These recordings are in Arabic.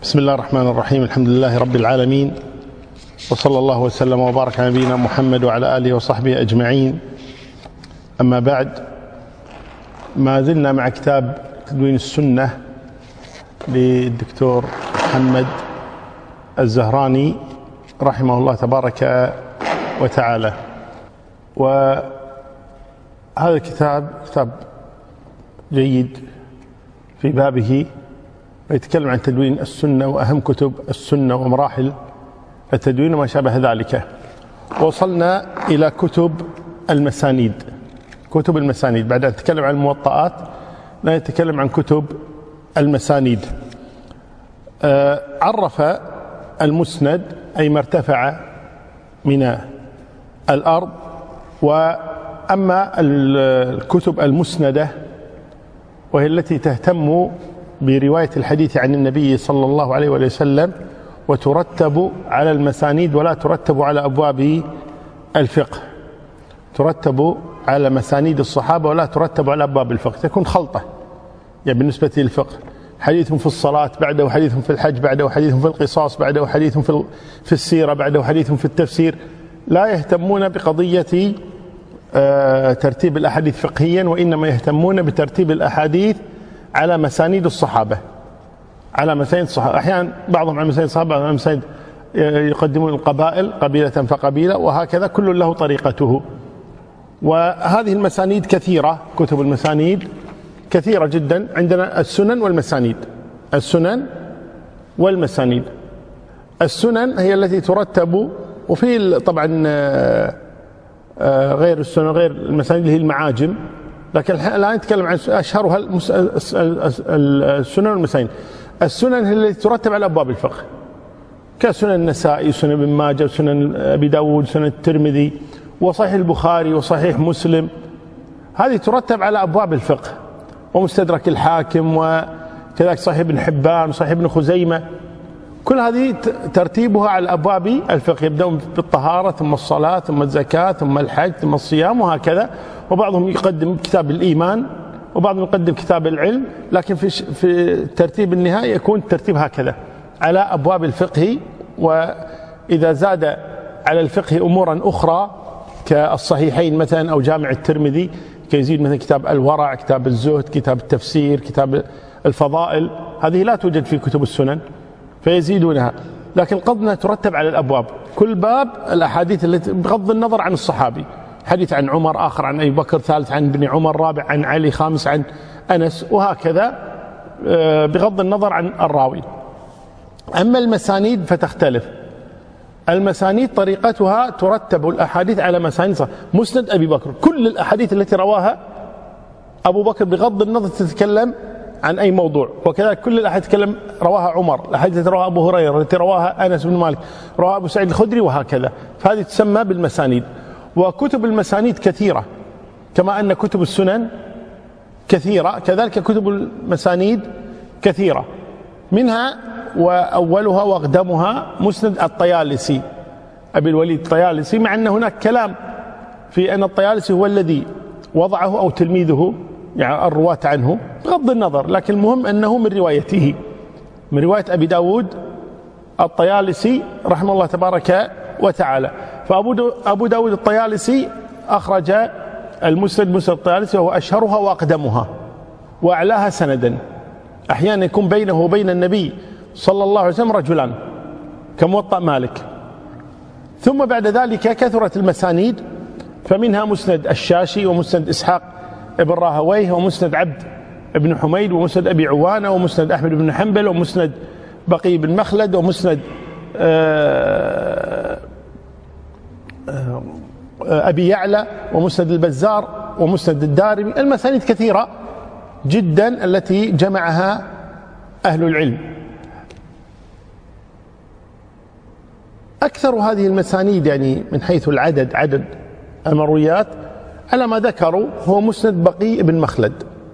بسم الله الرحمن الرحيم. الحمد لله رب العالمين، وصلى الله وسلم وبارك على نبينا محمد وعلى آله وصحبه أجمعين. أما بعد، ما زلنا مع كتاب تدوين السنة للدكتور محمد الزهراني رحمه الله تبارك وتعالى. وهذا الكتاب كتاب جيد في بابه، ويتكلم عن تدوين السنة وأهم كتب السنة ومراحل التدوين وما شابه ذلك. وصلنا إلى كتب المسانيد. كتب المسانيد بعد أن نتكلم عن الموطئات نتكلم عن كتب المسانيد. عرف المسند أي ما ارتفع من الأرض، وأما الكتب المسندة وهي التي تهتم برواية الحديث عن النبي صلى الله عليه وسلم وترتب على المسانيد ولا ترتب على أبواب الفقه، ترتب على مسانيد الصحابة ولا ترتب على أبواب الفقه، تكون خلطة يعني بالنسبة للفقه. حديث في الصلاة، بعده حديث في الحج، بعده حديث في القصاص، بعده حديث في السيرة، بعده حديث في التفسير. لا يهتمون بقضية ترتيب الأحاديث فقهيا، وإنما يهتمون بترتيب الأحاديث على مسانيد الصحابة، على مسانيد الصحابة. أحيانا بعضهم على مسانيد الصحابة، على مسانيد يقدمون القبائل قبيلة فقبيلة، وهكذا كل له طريقته. وهذه المسانيد كثيرة، كتب المسانيد كثيرة جدا. عندنا السنن والمسانيد. السنن والمسانيد. السنن هي التي ترتب، وفي طبعا غير السنن غير المسانيد اللي هي المعاجم، لكن الآن نتكلم عن أشهرها السنن والمسانيد. السنن هي التي ترتب على أبواب الفقه، كسنن النسائي، سنن ابن ماجه، سنن أبي داود، سنن الترمذي، وصحيح البخاري، وصحيح مسلم. هذه ترتب على أبواب الفقه. ومستدرك الحاكم، وكذلك صحيح ابن حبان، وصحيح ابن خزيمة. كل هذه ترتيبها على أبواب الفقه، يبدأون بالطهارة ثم الصلاة ثم الزكاة ثم الحج ثم الصيام وهكذا. وبعضهم يقدم كتاب الإيمان، وبعضهم يقدم كتاب العلم، لكن في الترتيب النهائي يكون الترتيب هكذا على أبواب الفقه. وإذا زاد على الفقه أمورا أخرى كالصحيحين مثلا أو جامع الترمذي، كيزيد مثلا كتاب الورع، كتاب الزهد، كتاب التفسير، كتاب الفضائل، هذه لا توجد في كتب السنن فيزيدونها. لكن قضنا ترتب على الأبواب، كل باب الأحاديث التي بغض النظر عن الصحابي، حديث عن عمر، آخر عن أبي بكر، ثالث عن ابن عمر، رابع عن علي، خامس عن أنس، وهكذا بغض النظر عن الراوي. أما المسانيد فتختلف. المسانيد طريقتها ترتب الأحاديث على مسانيد. مسند أبي بكر، كل الأحاديث التي رواها أبو بكر بغض النظر تتكلم عن أي موضوع، وكذلك كل الأحاديث تتكلم رواها عمر، الأحاديث التي رواها أبو هريرة، التي رواها أنس بن مالك، رواها أبو سعيد الخدري، وهكذا. فهذه تسمى بالمسانيد. وكتب المسانيد كثيرة، كما أن كتب السنن كثيرة، كذلك كتب المسانيد كثيرة. منها وأولها وأقدمها مسند الطيالسي، أبي الوليد الطيالسي، مع أن هناك كلام في أن الطيالسي هو الذي وضعه أو تلميذه، يعني الرواة عنه بغض النظر، لكن المهم أنه من روايته، من رواية أبي داود الطيالسي رحمه الله تبارك وتعالى. فأبو داود الطيالسي أخرج المسند، مسند الطيالسي، وهو أشهرها وأقدمها وأعلاها سندا. أحيانا يكون بينه وبين النبي صلى الله عليه وسلم رجلان كموطأ مالك. ثم بعد ذلك كثرت المسانيد، فمنها مسند الشاشي، ومسند إسحاق ابن راهويه، ومسند عبد ابن حميد، ومسند أبي عوانة، ومسند أحمد بن حنبل، ومسند بقي بن مخلد، ومسند أبي يعلى، ومسند البزار، ومسند الدارمي. المسانيد كثيرة جدا التي جمعها أهل العلم. أكثر هذه المسانيد يعني من حيث العدد، عدد المرويات على ما ذكروا، هو مسند بقي بن مخلد.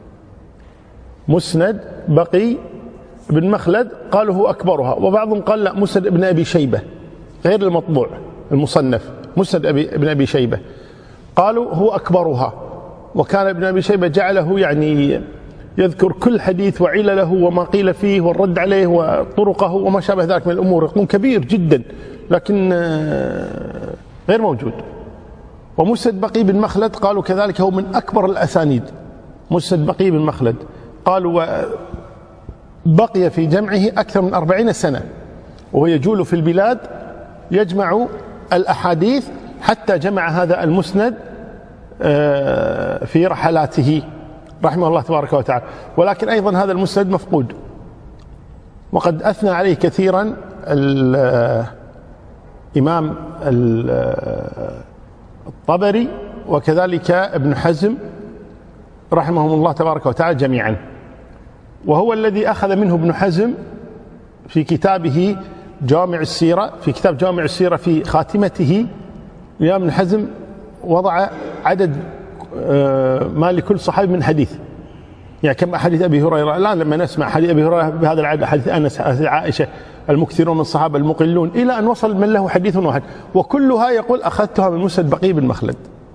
مسند بقي بن مخلد قالوا هو أكبرها، وبعضهم قال لا، مسند ابن أبي شيبة غير المطبوع المصنف، مسند ابن أبي شيبة قالوا هو أكبرها. وكان ابن أبي شيبة جعله يعني يذكر كل حديث وعلله وما قيل فيه والرد عليه وطرقه وما شابه ذلك من الأمور، يقوم كبير جدا لكن غير موجود. ومسند بقي بن مخلد قالوا كذلك هو من أكبر الأسانيد. مسند بقي بن مخلد قالوا بقي في جمعه أكثر من 40 سنة، وهو يجول في البلاد يجمع الأحاديث، حتى جمع هذا المسند في رحلاته رحمه الله تبارك وتعالى. ولكن أيضا هذا المسند مفقود، وقد أثنى عليه كثيرا الإمام الطبري وكذلك ابن حزم رحمهم الله تبارك وتعالى جميعا. وهو الذي أخذ منه ابن حزم في كتابه جامع السيرة. في كتاب جامع السيرة في خاتمته الإمام ابن حزم وضع عدد ما لكل صحابي من حديث، يعني كم حديث أبي هريرة. الآن لما نسمع حديث أبي هريرة بهذا العدد، حديث أنس، عائشة، المكثرون من الصحابة، المقلون، إلى أن وصل من له حديث واحد، وكلها يقول أخذتها من مسند بقي بن مخلد.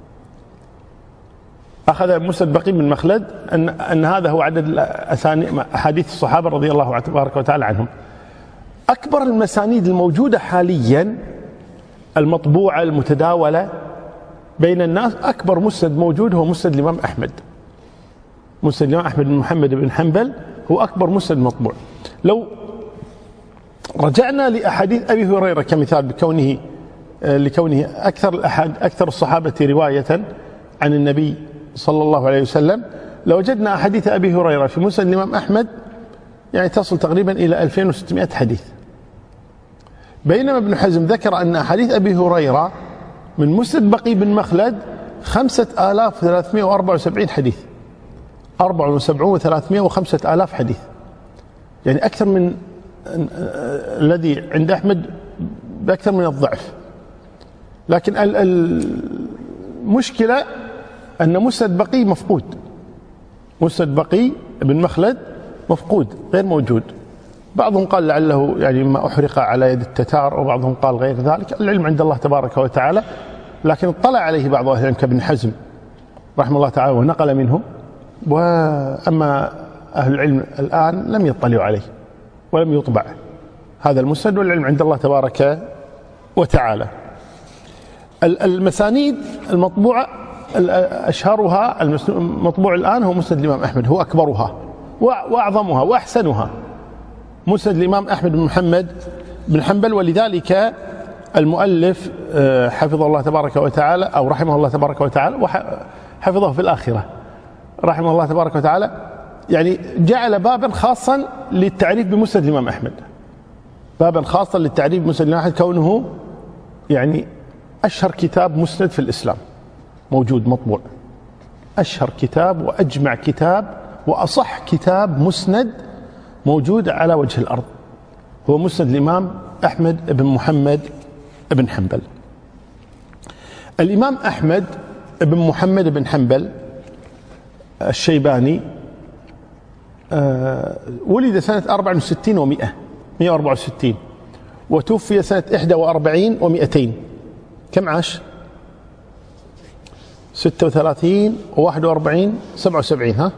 أخذ مسند بقي بن مخلد أن هذا هو عدد أحاديث الصحابة رضي الله تبارك وتعالى عنهم. أكبر المسانيد الموجودة حاليا المطبوعة المتداولة بين الناس، أكبر مسند موجود هو مسند الإمام أحمد. مسند الإمام أحمد بن محمد بن حنبل هو أكبر مسند مطبوع. لو رجعنا لأحاديث أبي هريرة كمثال لكونه أكثر الصحابة رواية عن النبي صلى الله عليه وسلم، لوجدنا أحاديث أبي هريرة في مسند الإمام أحمد يعني تصل تقريبا إلى 2600 حديث، بينما ابن حزم ذكر أن أحاديث أبي هريرة من مسند بقي بن مخلد 5374 حديث، 74 و5 آلاف حديث، يعني أكثر من الذي عند أحمد بأكثر من الضعف. لكن المشكلة أن مسند بقي مفقود، مسند بقي بن مخلد مفقود غير موجود. بعضهم قال لعله يعني ما أحرق على يد التتار، وبعضهم قال غير ذلك، العلم عند الله تبارك وتعالى. لكن اطلع عليه بعض أهل العلم كابن حزم رحمه الله تعالى ونقل منهم، وأما أهل العلم الآن لم يطلعوا عليه ولم يطبع هذا المسند، والعلم عند الله تبارك وتعالى. المسانيد المطبوعة أشهرها المطبوع الآن هو مسند الإمام أحمد، هو أكبرها وأعظمها وأحسنها، مسند الإمام أحمد بن محمد بن حنبل. ولذلك المؤلف حفظه الله تبارك وتعالى أو رحمه الله تبارك وتعالى وحفظه في الآخرة رحمه الله تبارك وتعالى، يعني جعل بابا خاصا للتعريف بمسند الإمام أحمد، بابا خاصا للتعريف بمسند الإمام أحمد، كونه يعني أشهر كتاب مسند في الإسلام موجود مطبوع، أشهر كتاب وأجمع كتاب وأصح كتاب مسند موجود على وجه الأرض هو مسند الإمام أحمد بن محمد بن حنبل. الإمام أحمد بن محمد بن حنبل الشيباني ولد سنة 64 و100 164، وتوفي سنة 41 و200. كم عاش؟ 36 و41 77، ها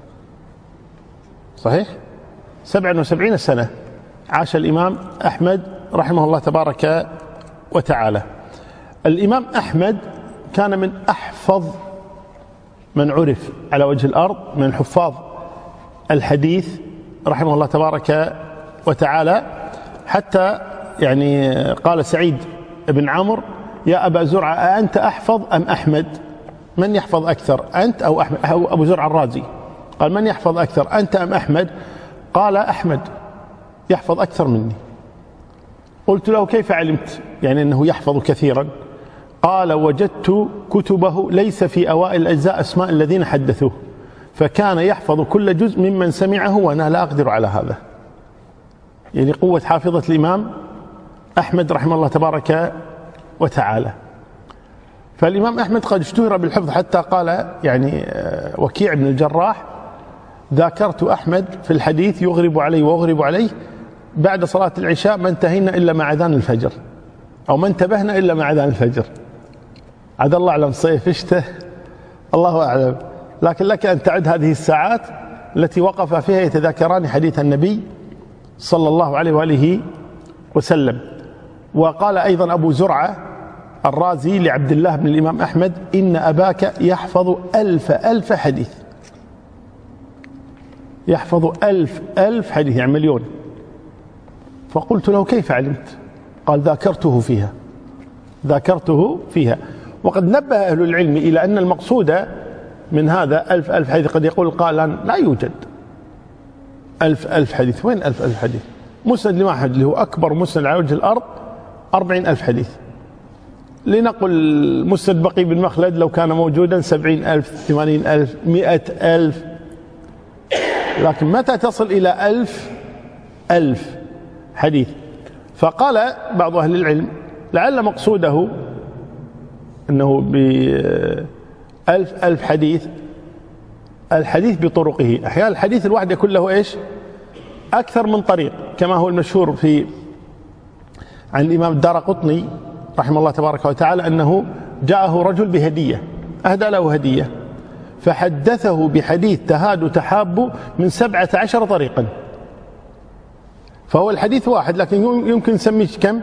صحيح؟ 77 سنة عاش الإمام أحمد رحمه الله تبارك وتعالى. الإمام أحمد كان من أحفظ من عرف على وجه الأرض من حفاظ الحديث رحمه الله تبارك وتعالى، حتى يعني قال سعيد بن عمرو: يا أبا زرعة أأنت أحفظ أم أحمد؟ من يحفظ أكثر، أنت أو أحمد؟ أو أبو زرعة الرازي قال: من يحفظ أكثر، أنت أم أحمد؟ قال: أحمد يحفظ أكثر مني. قلت له: كيف علمت يعني أنه يحفظ كثيرا؟ قال: وجدت كتبه ليس في أوائل الأجزاء أسماء الذين حدثوه، فكان يحفظ كل جزء ممن سمعه وأنا لا أقدر على هذا. يعني قوة حافظة الإمام أحمد رحمه الله تبارك وتعالى. فالإمام أحمد قد اشتهر بالحفظ، حتى قال يعني وكيع بن الجراح: ذاكرت أحمد في الحديث يغرب علي وأغرب عليه بعد صلاة العشاء ما انتهينا إلا مع أذان الفجر، أو ما انتبهنا إلا مع أذان الفجر. عاد الله أعلم صيف شتاء الله أعلم، لكن لك أن تعد هذه الساعات التي وقف فيها يتذاكران حديث النبي صلى الله عليه وآله وسلم. وقال أيضا أبو زرعة الرازي لعبد الله بن الإمام أحمد: إن أباك يحفظ ألف حديث، يحفظ ألف حديث، يعني مليون. فقلت له: كيف علمت؟ قال: ذاكرته فيها. وقد نبه أهل العلم إلى أن المقصود من هذا ألف حديث. قد يقول قائل: لا يوجد ألف حديث. وين ألف حديث؟ مسند الإمام أحمد اللي هو أكبر مسند على وجه الأرض 40,000 حديث. لنقل مسند بقي بن مخلد لو كان موجودا 70,000 80,000 100,000، لكن متى تصل إلى ألف حديث؟ فقال بعض أهل العلم: لعل مقصوده أنه ألف حديث، الحديث بطرقه. أحيانا الحديث الواحد يكون له إيش؟ أكثر من طريق، كما هو المشهور عن الإمام الدارقطني رحمه الله تبارك وتعالى أنه جاءه رجل بهدية، أهدى له هدية، فحدثه بحديث تهاد تحاب من 17 طريقا. فهو الحديث واحد، لكن يمكن نسميه كم؟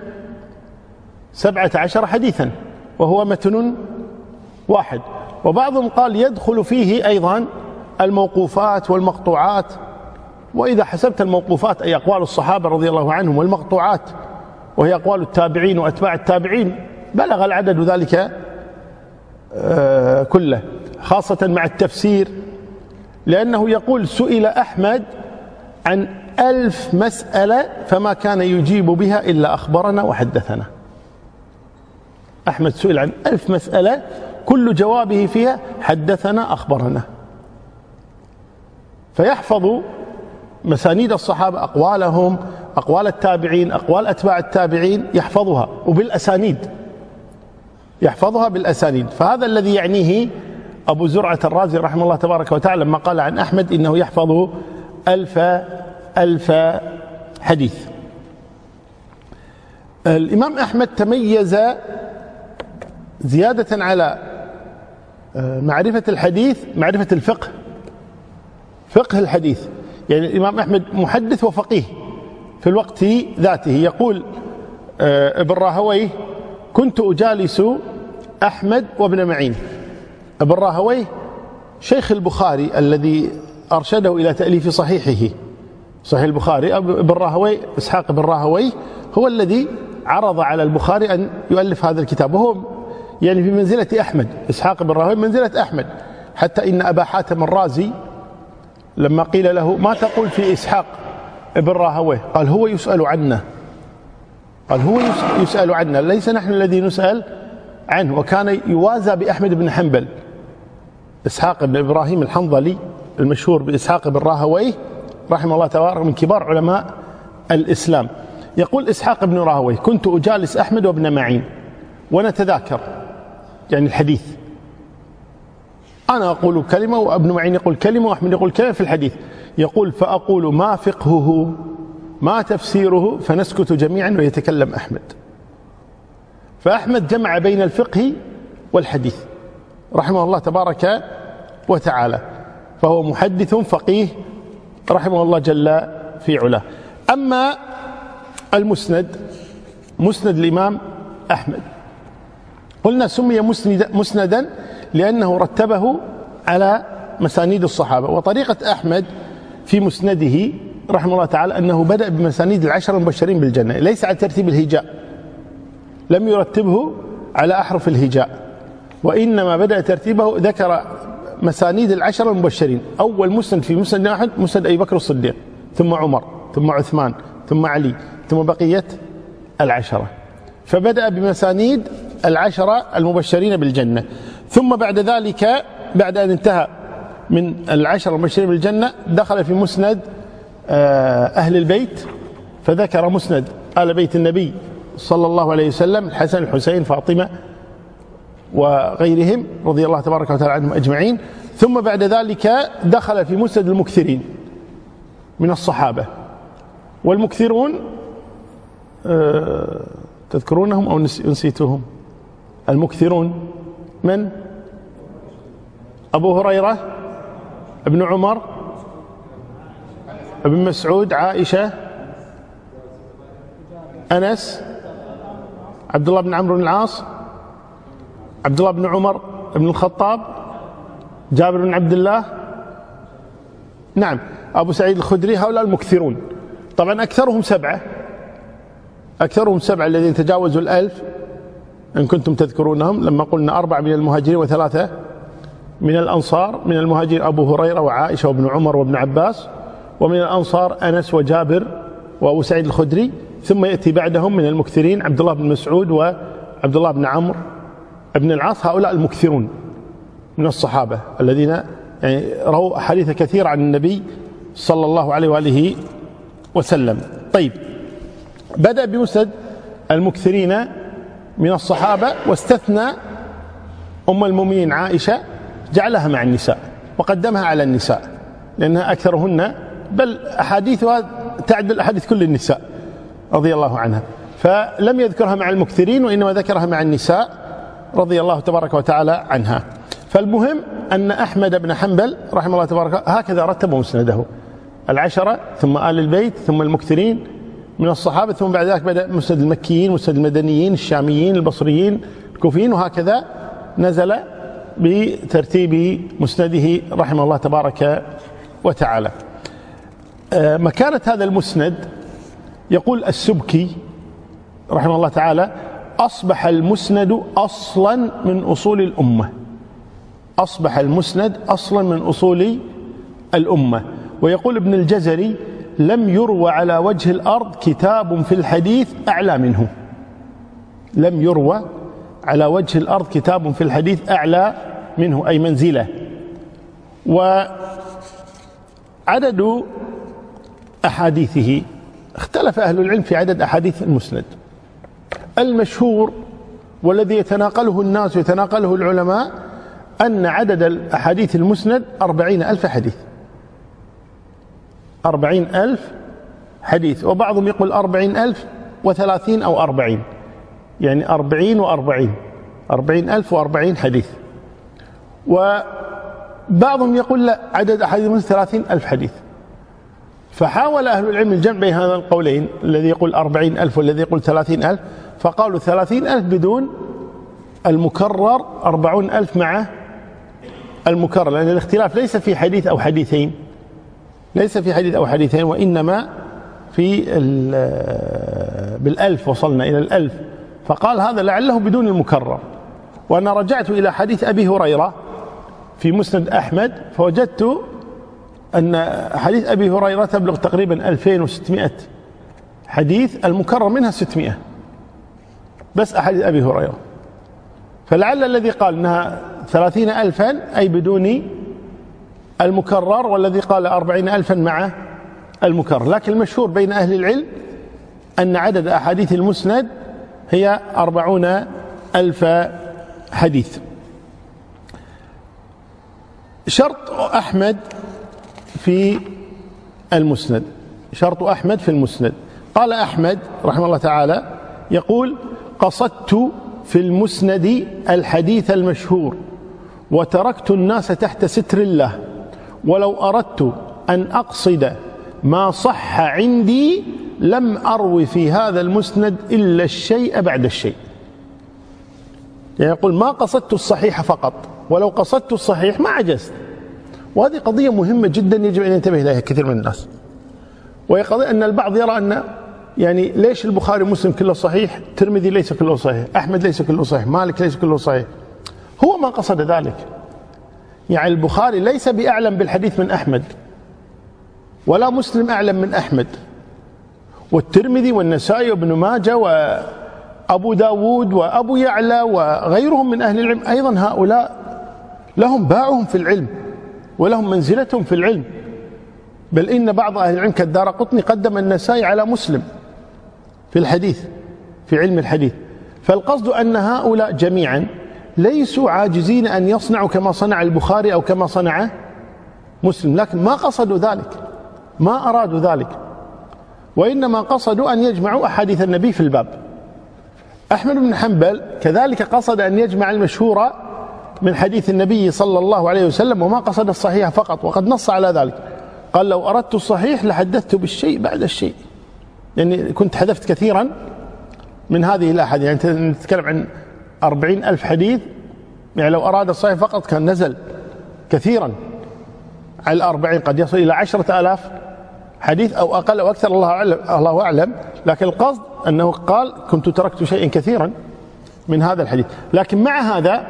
17 حديثا، وهو متن واحد. وبعضهم قال يدخل فيه أيضا الموقوفات والمقطوعات. وإذا حسبت الموقوفات أي أقوال الصحابة رضي الله عنهم، والمقطوعات وهي أقوال التابعين وأتباع التابعين، بلغ العدد ذلك كله، خاصة مع التفسير، لأنه يقول: سئل أحمد عن 1000 مسألة فما كان يجيب بها إلا أخبرنا وحدثنا. أحمد سئل عن 1000 مسألة كل جوابه فيها حدثنا أخبرنا. فيحفظ مسانيد الصحابة، أقوالهم، أقوال التابعين، أقوال أتباع التابعين، يحفظها وبالأسانيد، يحفظها بالأسانيد. فهذا الذي يعنيه أبو زرعة الرازي رحمه الله تبارك وتعالى لما قال عن أحمد إنه يحفظ ألف حديث. الإمام أحمد تميز زيادة على معرفة الحديث معرفة الفقه، فقه الحديث. يعني الإمام أحمد محدث وفقيه في الوقت ذاته. يقول ابن راهويه: كنت أجالس أحمد وابن معين. ابن راهويه شيخ البخاري الذي أرشده إلى تأليف صحيحه، صحيح البخاري. ابن راهويه إسحاق بن راهويه هو الذي عرض على البخاري أن يؤلف هذا الكتاب، وهو يعني في منزلة أحمد. إسحاق بن راهويه منزلة أحمد، حتى إن أبا حاتم الرازي لما قيل له: ما تقول في إسحاق ابن راهويه؟ قال: هو يسأل عنا، قال: هو يسأل عنا، ليس نحن الذي نسأل عنه. وكان يوازى بأحمد بن حنبل. إسحاق بن إبراهيم الحنظلي المشهور بإسحاق بن راهويه رحمه الله تبارك، من كبار علماء الإسلام. يقول إسحاق بن راهويه: كنت أجالس أحمد وابن معين ونتذاكر يعني الحديث، أنا أقول كلمة وابن معين يقول كلمة وأحمد يقول كلمة في الحديث. يقول: فأقول ما فقهه ما تفسيره، فنسكت جميعا ويتكلم أحمد. فأحمد جمع بين الفقه والحديث رحمه الله تبارك وتعالى، فهو محدث فقيه رحمه الله جل في علاه. أما المسند، مسند الإمام أحمد، قلنا سمي مسندا لأنه رتبه على مسانيد الصحابة. وطريقة أحمد في مسنده رحمه الله تعالى أنه بدأ بمسانيد العشر المبشرين بالجنة، ليس على ترتيب الهجاء، لم يرتبه على أحرف الهجاء، وإنما بدأ ترتيبه، ذكر مسانيد العشر المبشرين. أول مسند في مسند أحمد مسند أبي بكر الصديق، ثم عمر، ثم عثمان، ثم علي، ثم بقية العشرة. فبدأ بمسانيد العشرة المبشرين بالجنة، ثم بعد ذلك بعد أن انتهى من العشرة المبشرين بالجنة دخل في مسند أهل البيت، فذكر مسند آل بيت النبي صلى الله عليه وسلم: الحسن، الحسين، فاطمة، وغيرهم رضي الله تبارك وتعالى عنهم أجمعين. ثم بعد ذلك دخل في مسند المكثرين من الصحابة. والمكثرون تذكرونهم أو نسيتهم؟ المكثرون من؟ أبو هريرة، ابن عمر، ابن مسعود، عائشة، أنس، عبد الله بن عمرو بن العاص، عبد الله بن عمر بن الخطاب، جابر بن عبد الله، نعم، أبو سعيد الخدري. هؤلاء المكثرون. طبعا أكثرهم سبعة الذين تجاوزوا 1000 إن كنتم تذكرونهم، لما قلنا 4 من المهاجرين و3 من الأنصار. من المهاجر أبو هريرة وعائشة وابن عمر وابن عباس، ومن الأنصار أنس وجابر وأبو سعيد الخدري، ثم يأتي بعدهم من المكثرين عبد الله بن مسعود وعبد الله بن عمرو بن العاص. هؤلاء المكثرون من الصحابة الذين يعني رووا أحاديث كثيرة عن النبي صلى الله عليه وآله وسلم. طيب، بدأ بمسند المكثرين من الصحابة، واستثنى أم المؤمنين عائشة، جعلها مع النساء وقدمها على النساء لأنها أكثرهن، بل أحاديثها تعدل أحاديث كل النساء رضي الله عنها، فلم يذكرها مع المكثرين وإنما ذكرها مع النساء رضي الله تبارك وتعالى عنها. فالمهم أن أحمد بن حنبل رحمه الله تبارك هكذا رتب مسنده: 10، ثم آل البيت، ثم المكثرين من الصحابة، ثم بعد ذلك بدأ مسند المكيين، مسند المدنيين، الشاميين، البصريين، الكوفيين، وهكذا نزل بترتيب مسنده رحمه الله تبارك وتعالى. مكانة هذا المسند يقول السبكي رحمه الله تعالى: أصبح المسند أصلا من أصول الأمة. أصبح المسند أصلا من أصول الأمة. ويقول ابن الجزري: لم يروى على وجه الأرض كتاب في الحديث أعلى منه. لم يروى على وجه الأرض كتاب في الحديث أعلى منه، أي منزلة. وعدد أحاديثه اختلف أهل العلم في عدد أحاديث المسند. المشهور والذي يتناقله الناس ويتناقله العلماء أن عدد الأحاديث المسند 40,000 حديث. 40,000 حديث، وبعضهم يقول 40,030 أو 40، يعني 40 و40، 40,040 حديث. وبعضهم يقول لا، عدد أحاديث المسند 30,000 حديث. فحاول أهل العلم الجمع بين هذا القولين، الذي يقول 40,000 والذي يقول 30,000، فقالوا 30,000 بدون المكرر، 40,000 مع المكرر، لأن الاختلاف ليس في حديث أو حديثين، ليس في حديث أو حديثين، وإنما في بالألف، وصلنا إلى الألف. فقال هذا لعله بدون المكرر. وأنا رجعت إلى حديث أبي هريرة في مسند أحمد، فوجدت أن حديث أبي هريرة تبلغ تقريبا 2600 حديث، المكرر منها 600 بس أحاديث أبي هريرة. فلعل الذي قال أنها 30,000 أي بدون المكرر، والذي قال 40,000 مع المكرر. لكن المشهور بين أهل العلم أن عدد أحاديث المسند هي 40,000 حديث. شرط أحمد في المسند، شرط أحمد في المسند. قال أحمد رحمه الله تعالى يقول: قصدت في المسند الحديث المشهور، وتركت الناس تحت ستر الله، ولو أردت أن أقصد ما صح عندي لم أروي في هذا المسند إلا الشيء بعد الشيء. يعني يقول: ما قصدت الصحيح فقط، ولو قصدت الصحيح ما عجزت. وهذه قضية مهمة جدا يجب أن ينتبه إليها كثير من الناس. وهي قضية أن البعض يرى أن يعني ليش البخاري ومسلم كله صحيح، الترمذي ليس كله صحيح، أحمد ليس كله صحيح، مالك ليس كله صحيح. هو ما قصد ذلك. يعني البخاري ليس بأعلم بالحديث من أحمد، ولا مسلم أعلم من أحمد، والترمذي والنسائي وابن ماجه وأبو داود وأبو يعلى وغيرهم من أهل العلم أيضا، هؤلاء لهم باعهم في العلم ولهم منزلتهم في العلم. بل إن بعض أهل العلم كالدارقطني قدم النسائي على مسلم في الحديث، في علم الحديث. فالقصد أن هؤلاء جميعا ليسوا عاجزين أن يصنعوا كما صنع البخاري أو كما صنع مسلم، لكن ما قصدوا ذلك، ما أرادوا ذلك، وإنما قصدوا أن يجمعوا أحاديث النبي في الباب. أحمد بن حنبل كذلك قصد أن يجمع المشهور من حديث النبي صلى الله عليه وسلم، وما قصد الصحيح فقط، وقد نص على ذلك. قال لو أردت الصحيح لحدثت بالشيء بعد الشيء، يعني كنت حذفت كثيرا من هذه الأحاديث. يعني نتكلم عن 40,000 حديث، يعني لو أراد الصحيح فقط كان نزل كثيرا على 40، قد يصل إلى 10,000 حديث أو أقل أو أكثر، الله أعلم. لكن القصد أنه قال كنت تركت شيئا كثيرا من هذا الحديث. لكن مع هذا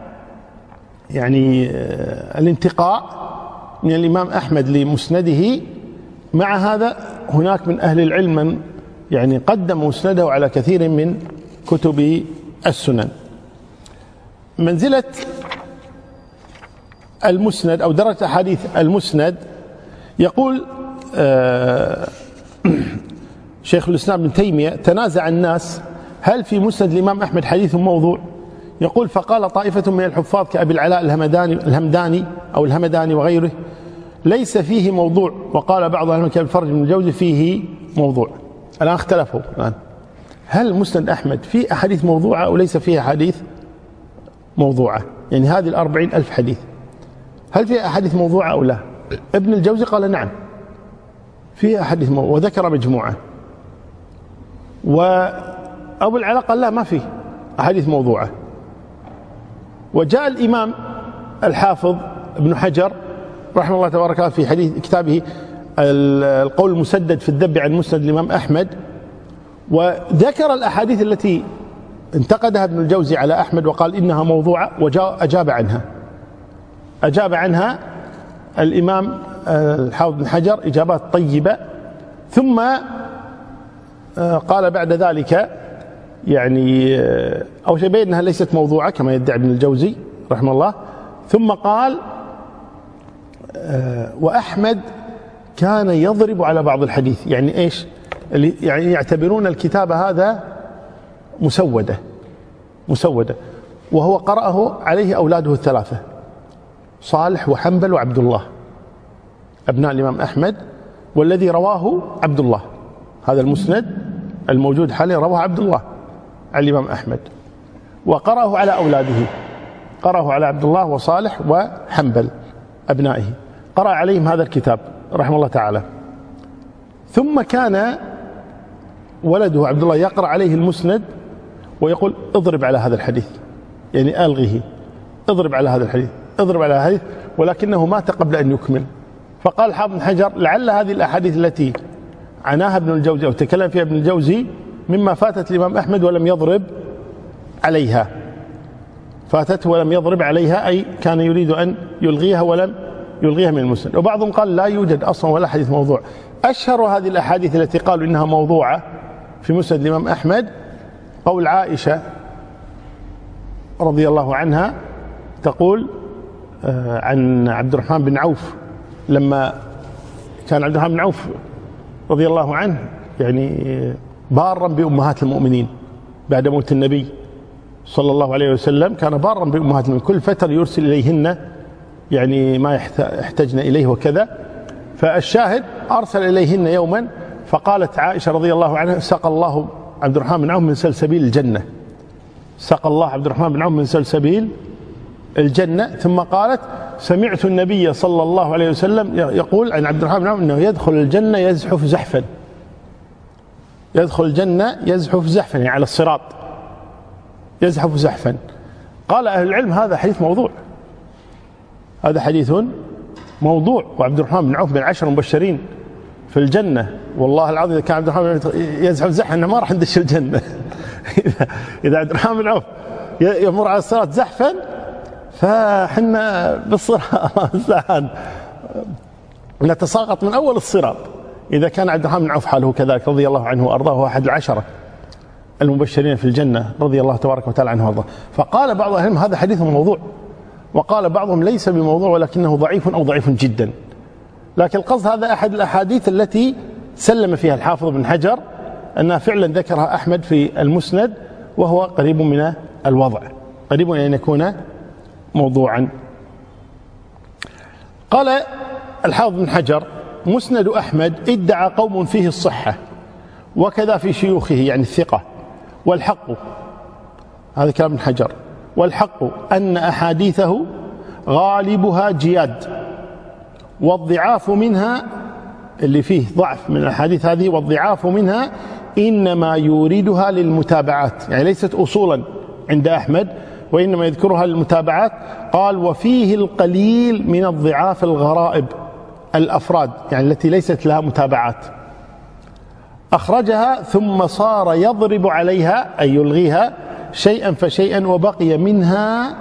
يعني الانتقاء من الإمام أحمد لمسنده، مع هذا هناك من أهل العلم من يعني قدم مسنده على كثير من كتب السنن. منزلة المسند أو درجة أحاديث المسند، يقول شيخ الإسلام ابن تيمية: تنازع الناس هل في مسند الإمام أحمد حديث موضوع؟ يقول: فقال طائفة من الحفاظ كأبي العلاء الهمداني وغيره ليس فيه موضوع، وقال بعض أهل العلم كالفرج بن الجوزي فيه موضوع. الآن اختلفوا الآن، هل مسند أحمد فيه أحاديث موضوعة أو ليس فيه أحاديث موضوعة؟ يعني هذه 40,000 حديث هل فيها أحاديث موضوعة أو لا؟ ابن الجوزي قال نعم فيها أحاديث موضوعة وذكر مجموعة، وأبو العلاء قال لا ما فيه أحاديث موضوعة. وجاء الإمام الحافظ ابن حجر رحمه الله تبارك وتعالى في حديث كتابه القول المسدد في الذب عن مسند الإمام أحمد، وذكر الأحاديث التي انتقدها ابن الجوزي على أحمد وقال إنها موضوعة، أجاب عنها الإمام الحافظ بن حجر إجابات طيبة. ثم قال بعد ذلك يعني أو شيء بين أنها ليست موضوعة كما يدعي ابن الجوزي رحمه الله. ثم قال: وأحمد كان يضرب على بعض الحديث. يعني إيش؟ يعني يعتبرون الكتاب هذا مسودة، وهو قرأه عليه أولاده الثلاثة صالح وحنبل وعبد الله أبناء الإمام أحمد، والذي رواه عبد الله، هذا المسند الموجود حاليا رواه عبد الله عن الإمام أحمد، وقرأه على أولاده، قرأه على عبد الله وصالح وحنبل أبنائه، قرأ عليهم هذا الكتاب رحمه الله تعالى. ثم كان ولده عبد الله يقرأ عليه المسند ويقول: اضرب على هذا الحديث، يعني ألغه، اضرب على هذا الحديث، اضرب على هذا الحديث، ولكنه مات قبل أن يكمل. فقال الحافظ بن حجر: لعل هذه الأحاديث التي عناها ابن الجوزي أو تكلم فيها ابن الجوزي مما فاتت الإمام أحمد ولم يضرب عليها، فاتته ولم يضرب عليها، أي كان يريد أن يلغيها ولم يلغيها من المسند. وبعضهم قال لا يوجد أصلا ولا حديث موضوع. أشهر هذه الأحاديث التي قالوا إنها موضوعة في مسند الإمام أحمد قول عائشة رضي الله عنها تقول عن عبد الرحمن بن عوف، لما كان عبد الرحمن بن عوف رضي الله عنه يعني بارا بأمهات المؤمنين بعد موت النبي صلى الله عليه وسلم، كان بارا بأمهات المؤمنين، كل فترة يرسل إليهن يعني ما يحتاجن إليه وكذا. فالشاهد أرسل إليهن يوما، فقالت عائشة رضي الله عنها: سقى الله عبد الرحمن بن عوف من سلسبيل الجنة، سقى الله عبد الرحمن بن عوف من سلسبيل الجنة. ثم قالت: سمعت النبي صلى الله عليه وسلم يقول عن عبد الرحمن بن عوف أنه يدخل الجنة يزحف زحفا، يدخل الجنة يزحف زحفا، يعني على الصراط يزحف زحفا. قال أهل العلم: هذا حديث موضوع، هذا حديث موضوع، وعبد الرحمن بن عوف من 10 مبشرين في الجنة، والله العظيم إذا كان عبد الرحمن يزحف زحفا ما راح ندش الجنة. إذا عبد الرحمن بن عوف يمر على الصراط زحفا فحنا بالصراط نتساقط من أول الصراط. إذا كان عبد الرحمن بن عوف حاله كذلك رضي الله عنه وأرضاه، أحد 10 المبشرين في الجنة رضي الله تبارك وتعالى عنه وأرضاه. فقال بعض أهل العلم: هذا حديث موضوع، وقال بعضهم ليس بموضوع ولكنه ضعيف أو ضعيف جدا. لكن القصد هذا أحد الأحاديث التي سلم فيها الحافظ بن حجر أنها فعلا ذكرها أحمد في المسند، وهو قريب من الوضع، قريب من أن يكون موضوعا. قال الحافظ بن حجر: مسند أحمد ادعى قوم فيه الصحة وكذا في شيوخه، يعني الثقة، والحق، هذا كلام ابن حجر، والحق أن أحاديثه غالبها جياد، والضعاف منها اللي فيه ضعف من الأحاديث هذه، والضعاف منها إنما يوردها للمتابعات، يعني ليست أصولا عند أحمد وإنما يذكرها للمتابعات. قال وفيه القليل من الضعاف الغرائب الأفراد، يعني التي ليست لها متابعات، أخرجها ثم صار يضرب عليها أي يلغيها شيئا فشيئا، وبقي منها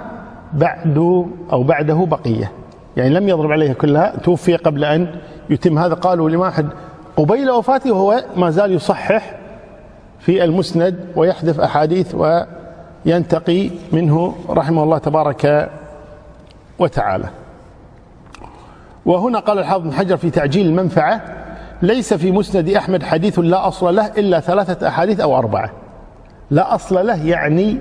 بعده بقية، يعني لم يضرب عليها كلها، توفي قبل أن يتم هذا. قالوا الإمام أحمد قبيل وفاته وهو ما زال يصحح في المسند ويحذف أحاديث وينتقي منه رحمه الله تبارك وتعالى. وهنا قال الحافظ بن حجر في تعجيل المنفعة: ليس في مسند أحمد حديث لا أصل له إلا 3 أحاديث أو 4. لا أصل له يعني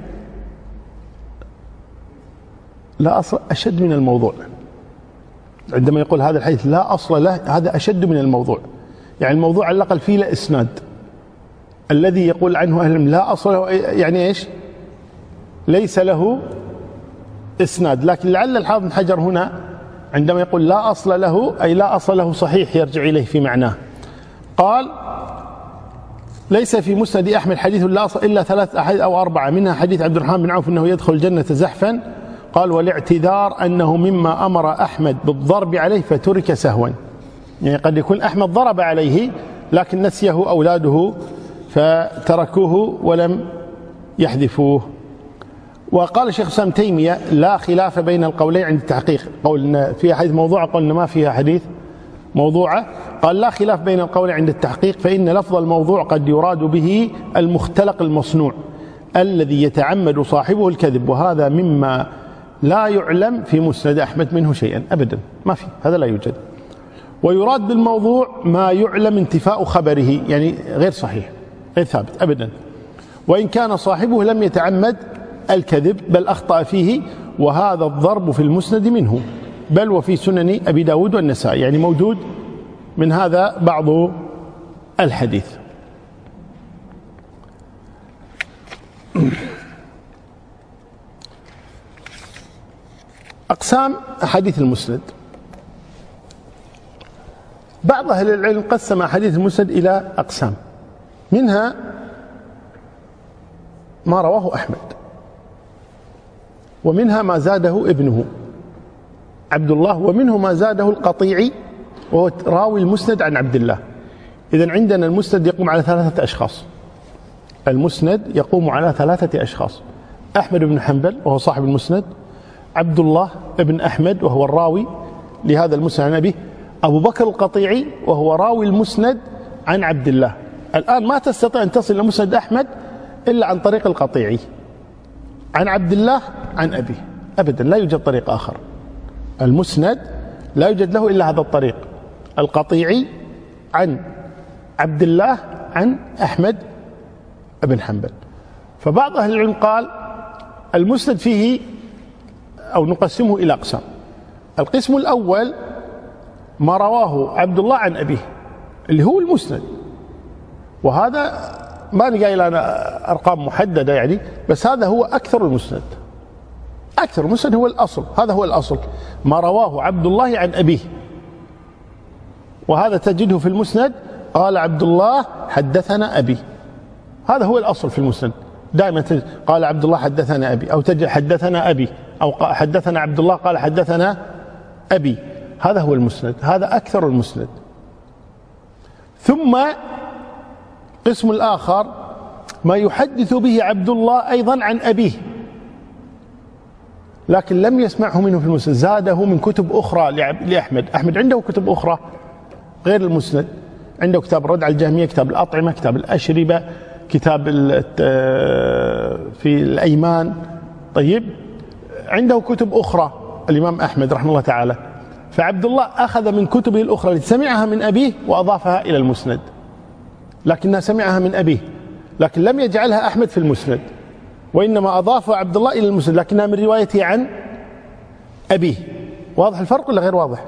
لا أصل، أشد من الموضوع. عندما يقول هذا الحديث لا أصل له، هذا أشد من الموضوع، يعني الموضوع على الأقل فيه لا إسناد. الذي يقول عنه أهل العلم لا أصل له يعني إيش؟ ليس له إسناد. لكن لعل الحافظ بن حجر هنا عندما يقول لا أصل له أي لا أصل له صحيح يرجع إليه في معناه. قال ليس في مسند أحمد حديث لا أصل إلا 3 أحاديث أو 4، منها حديث عبد الرحمن بن عوف أنه يدخل الجنة زحفا. قال والاعتذار أنه مما أمر أحمد بالضرب عليه فترك سهوا، يعني قد يكون أحمد ضرب عليه لكن نسيه أولاده فتركوه ولم يحذفوه. وقال الشيخ الإسلام تيمية لا خلاف بين القولين عند التحقيق، قولنا فيها حديث موضوعة، قلنا ما فيها حديث موضوعة. قال لا خلاف بين القولين عند التحقيق، فإن لفظ الموضوع قد يراد به المختلق المصنوع الذي يتعمد صاحبه الكذب، وهذا مما لا يعلم في مسند أحمد منه شيئا أبدا، ما في، هذا لا يوجد. ويراد بالموضوع ما يعلم انتفاء خبره، يعني غير صحيح غير ثابت أبدا، وإن كان صاحبه لم يتعمد الكذب بل أخطأ فيه، وهذا الضرب في المسند منه، بل وفي سنن أبي داود والنسائي، يعني موجود من هذا بعض الحديث. أقسام أحاديث المسند. بعض أهل العلم قسم أحاديث المسند إلى أقسام، منها ما رواه أحمد، ومنها ما زاده ابنه عبد الله، ومنه ما زاده القطيعي وهو راوي المسند عن عبد الله. إذن عندنا المسند يقوم على 3 أشخاص، المسند يقوم على 3 أشخاص: أحمد بن حنبل وهو صاحب المسند، عبد الله بن أحمد وهو الراوي لهذا المسند عن أبيه، أبو بكر القطيعي وهو راوي المسند عن عبد الله. الآن ما تستطيع أن تصل إلى مسند أحمد إلا عن طريق القطيعي عن عبد الله عن أبيه، أبدا لا يوجد طريق آخر. المسند لا يوجد له إلا هذا الطريق، القطيعي عن عبد الله عن أحمد بن حنبل. فبعض أهل العلم قال المسند فيه أو نقسمه إلى أقسام. القسم الأول ما رواه عبد الله عن أبيه اللي هو المسند، وهذا ما نقايل أنا أرقام محددة يعني، بس هذا هو أكثر المسند، أكثر المسند هو الأصل، هذا هو الأصل ما رواه عبد الله عن أبيه، وهذا تجده في المسند قال عبد الله حدثنا أبي، هذا هو الأصل في المسند دائما، قال عبد الله حدثنا أبي، أو تجد حدثنا أبي، أو حدثنا عبد الله قال حدثنا أبي، هذا هو المسند، هذا أكثر المسند. ثم قسم الآخر ما يحدث به عبد الله أيضا عن أبيه لكن لم يسمعه منه في المسند، زاده من كتب أخرى لأحمد. أحمد عنده كتب أخرى غير المسند، عنده كتاب الرد على الجهمية، كتاب الأطعمة، كتاب الأشربة، كتاب في الأيمان، طيب عنده كتب أخرى الإمام أحمد رحمه الله تعالى. فعبد الله أخذ من كتبه الأخرى التي سمعها من أبيه وأضافها إلى المسند، لكنها سمعها من أبيه لكن لم يجعلها أحمد في المسند، وإنما أضاف عبد الله إلى المسند لكنها من روايته عن أبيه. واضح الفرق ولا غير واضح؟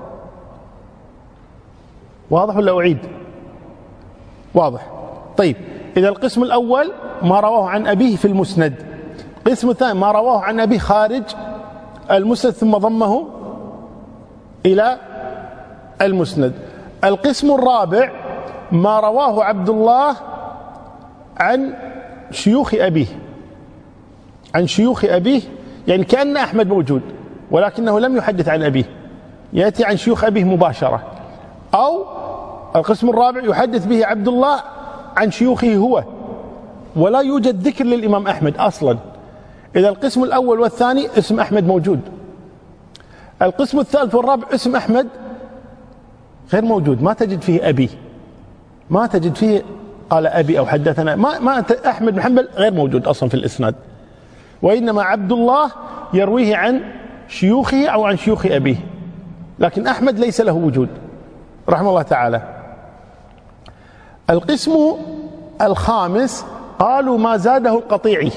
واضح ولا أعيد؟ واضح. طيب إذا القسم الأول ما رواه عن أبيه في المسند، القسم الثاني ما رواه عن أبيه خارج المسند ثم ضمه إلى المسند. القسم الرابع ما رواه عبد الله عن شيوخ أبيه، عن شيوخ أبيه، يعني كأن أحمد موجود ولكنه لم يحدث عن أبيه، يأتي عن شيوخ أبيه مباشرة. أو القسم الرابع يحدث به عبد الله عن شيوخه هو، ولا يوجد ذكر للإمام أحمد أصلا. إذا القسم الأول والثاني اسم أحمد موجود، القسم الثالث والرابع اسم أحمد غير موجود، ما تجد فيه أبي، ما تجد فيه قال أبي أو حدثنا، ما أحمد بن حنبل غير موجود أصلا في الإسناد، وإنما عبد الله يرويه عن شيوخه أو عن شيوخ أبيه، لكن أحمد ليس له وجود رحمه الله تعالى. القسم الخامس قالوا ما زاده القطيعي،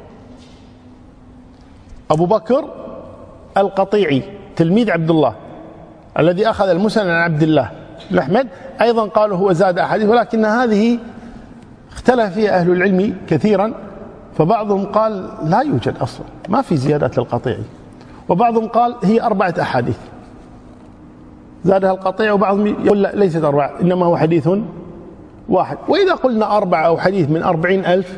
أبو بكر القطيعي تلميذ عبد الله الذي أخذ المسند عن عبد الله بن أحمد، أيضا قالوا هو زاد أحاديث، ولكن هذه اختلف فيها أهل العلم كثيرا، فبعضهم قال لا يوجد أصلا، ما في زيادات للقطيعي، وبعضهم قال هي 4 أحاديث زادها القطيع، وبعضهم يقول لا ليست 4 إنما هو حديث واحد. وإذا قلنا 4 أو حديث من 40,000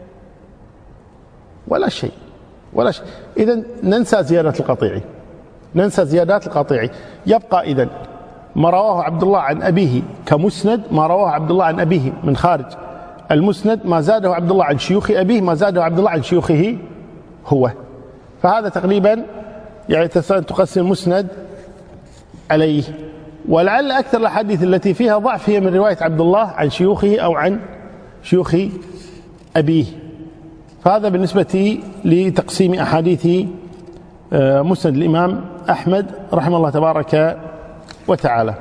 ولا شيء ولا شيء، إذن ننسى زيادة القطيعي، ننسى زيادات القطيعي. يبقى إذن ما رواه عبد الله عن أبيه كمسند، ما رواه عبد الله عن أبيه من خارج المسند، ما زاده عبد الله عن شيوخ أبيه، ما زاده عبد الله عن شيوخه هو. فهذا تقريبا يعني تقسم المسند عليه. ولعل أكثر الأحاديث التي فيها ضعف هي من رواية عبد الله عن شيوخه أو عن شيوخ أبيه. فهذا بالنسبة لتقسيم أحاديث مسند الإمام أحمد رحمه الله تبارك وتعالى.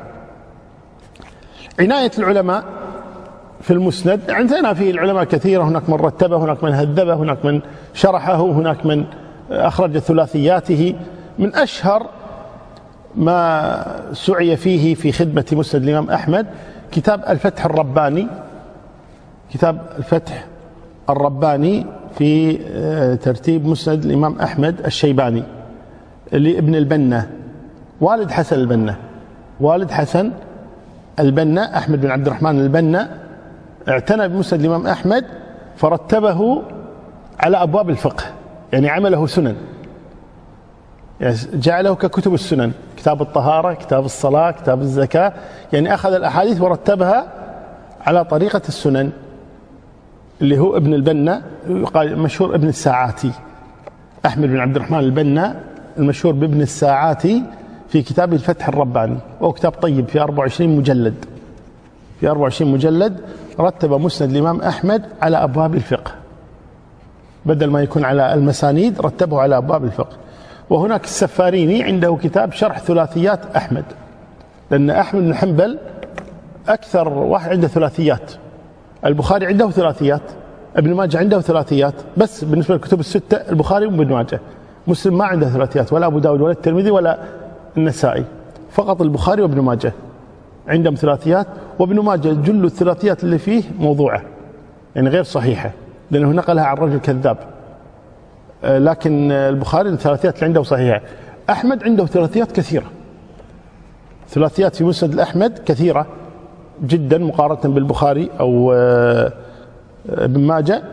عناية العلماء في المسند، عندنا فيه العلماء كثيرة، هناك من رتبه، هناك من هذبه، هناك من شرحه، هناك من أخرج ثلاثياته. من أشهر ما سعي فيه في خدمة مسند الإمام أحمد كتاب الفتح الرباني، كتاب الفتح الرباني في ترتيب مسند الإمام أحمد الشيباني لابن البنا، والد حسن البنا، والد حسن البنا أحمد بن عبد الرحمن البنا، اعتنى بمسند الإمام أحمد فرتبه على أبواب الفقه، يعني عمله سنن، يعني جعله ككتب السنن، كتاب الطهارة، كتاب الصلاة، كتاب الزكاة، يعني أخذ الأحاديث ورتبها على طريقة السنن، اللي هو ابن البنا، يقال مشهور ابن الساعاتي، أحمد بن عبد الرحمن البنا المشهور بابن الساعاتي، في كتاب الفتح الرباني، وهو كتاب طيب في 24 مجلد، في 24 مجلد رتب مسند الإمام أحمد على أبواب الفقه، بدل ما يكون على المسانيد رتبه على أبواب الفقه. وهناك السفاريني عنده كتاب شرح ثلاثيات أحمد، لأن أحمد بن حنبل أكثر واحد عنده ثلاثيات، البخاري عنده ثلاثيات، ابن ماجه عنده ثلاثيات، بس بالنسبة للكتب الستة البخاري وابن ماجه. مسلم ما عنده ثلاثيات، ولا أبو داود ولا الترمذي ولا النسائي، فقط البخاري وابن ماجه عندهم ثلاثيات. وابن ماجه جل الثلاثيات اللي فيه موضوعة، يعني غير صحيحة، لأنه نقلها عن رجل كذاب، لكن البخاري الثلاثيات اللي عنده صحيحة. أحمد عنده ثلاثيات كثيرة، ثلاثيات في مسند الأحمد كثيرة جدا مقارنة بالبخاري أو ابن ماجه،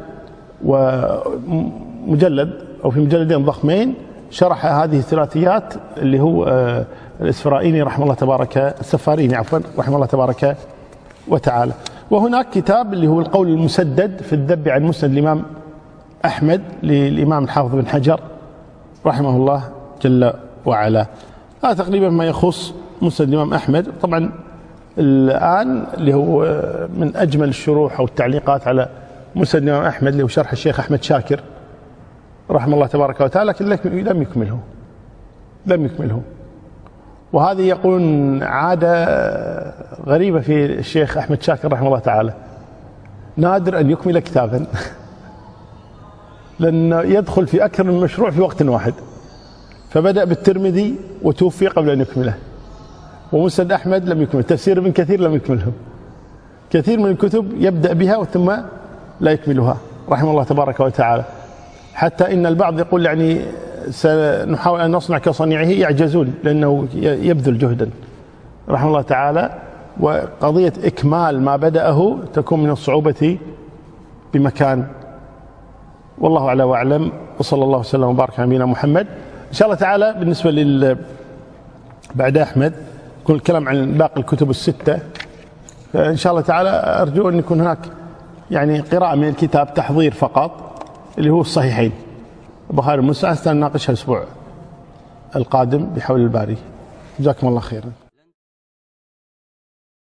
ومجلد أو في مجلدين ضخمين شرح هذه الثلاثيات، اللي هو الإسفرائيني رحمه الله تبارك، السفاريني عفوا رحمه الله تبارك وتعالى. وهناك كتاب اللي هو القول المسدد في الذب عن مسند الإمام أحمد للإمام الحافظ بن حجر رحمه الله جل وعلا. هذا تقريبا ما يخص مسند الإمام أحمد. طبعا الآن اللي هو من أجمل الشروح أو التعليقات على مسند الإمام أحمد اللي هو شرح الشيخ أحمد شاكر رحمه الله تبارك وتعالى، لكن لم يكمله. وهذه يقولون عادة غريبة في الشيخ أحمد شاكر رحمه الله تعالى، نادر أن يكمل كتابا، لأنه يدخل في أكثر من مشروع في وقت واحد، فبدأ بالترمذي وتوفي قبل أن يكمله، ومسند أحمد لم يكمل، تفسير ابن كثير لم يكمله، كثير من الكتب يبدأ بها ثم لا يكملها رحمه الله تبارك وتعالى، حتى إن البعض يقول يعني سنحاول أن نصنع كصنيعه، يعجزون لأنه يبذل جهدا رحمه الله تعالى. وقضية إكمال ما بدأه تكون من الصعوبة بمكان. والله أعلى وأعلم، وصلى الله وسلم وبارك على نبينا محمد. إن شاء الله تعالى بالنسبة بعد أحمد يكون الكلام عن باقي الكتب الستة، فإن شاء الله تعالى أرجو أن يكون هناك يعني قراءة من الكتاب تحضير فقط اللي هو الصحيحين البخاري ومسلم، نناقشها الأسبوع القادم بحول الباري. جزاكم الله خيرا.